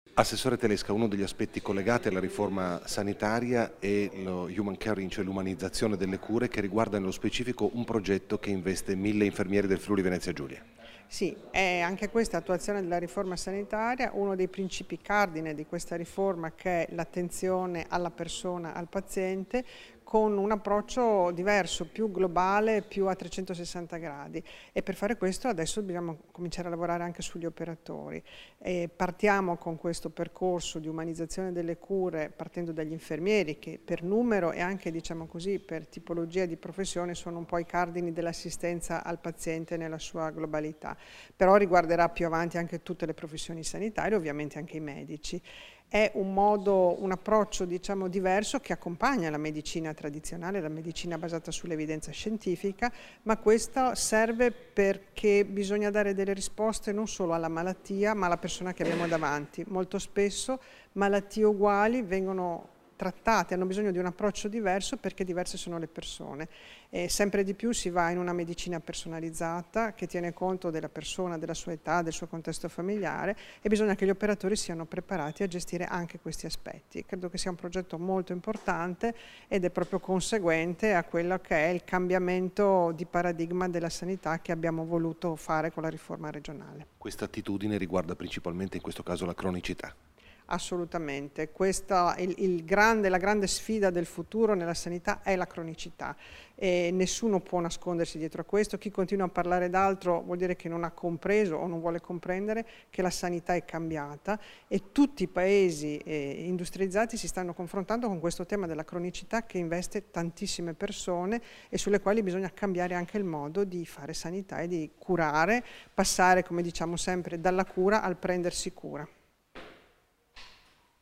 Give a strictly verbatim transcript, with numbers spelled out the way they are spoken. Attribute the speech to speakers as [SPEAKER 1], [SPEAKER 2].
[SPEAKER 1] Assessore Telesca, uno degli aspetti collegati alla riforma sanitaria è lo human caring, cioè l'umanizzazione delle cure, che riguarda nello specifico un progetto che investe mille infermieri del Friuli Venezia Giulia.
[SPEAKER 2] Sì, è anche questa attuazione della riforma sanitaria, uno dei principi cardine di questa riforma, che è l'attenzione alla persona, al paziente, con un approccio diverso, più globale, più a trecentosessanta gradi, e per fare questo adesso dobbiamo cominciare a lavorare anche sugli operatori. E partiamo con questo percorso di umanizzazione delle cure partendo dagli infermieri, che per numero e anche, diciamo così, per tipologia di professione sono un po' i cardini dell'assistenza al paziente nella sua globalità, però riguarderà più avanti anche tutte le professioni sanitarie, ovviamente anche i medici. È un modo, un approccio, diciamo, diverso, che accompagna la medicina tradizionale, la medicina basata sull'evidenza scientifica, ma questo serve perché bisogna dare delle risposte non solo alla malattia, ma alla persona che abbiamo davanti. Molto spesso malattie uguali vengono trattate, hanno bisogno di un approccio diverso perché diverse sono le persone. E sempre di più si va in una medicina personalizzata che tiene conto della persona, della sua età, del suo contesto familiare, e bisogna che gli operatori siano preparati a gestire anche questi aspetti. Credo che sia un progetto molto importante ed è proprio conseguente a quello che è il cambiamento di paradigma della sanità che abbiamo voluto fare con la riforma regionale.
[SPEAKER 1] Questa attitudine riguarda principalmente in questo caso la cronicità.
[SPEAKER 2] Assolutamente, questa, il, il grande, la grande sfida del futuro nella sanità è la cronicità, e nessuno può nascondersi dietro a questo. Chi continua a parlare d'altro vuol dire che non ha compreso o non vuole comprendere che la sanità è cambiata, e tutti i paesi eh, industrializzati si stanno confrontando con questo tema della cronicità, che investe tantissime persone e sulle quali bisogna cambiare anche il modo di fare sanità e di curare, passare, come diciamo sempre, dalla cura al prendersi cura.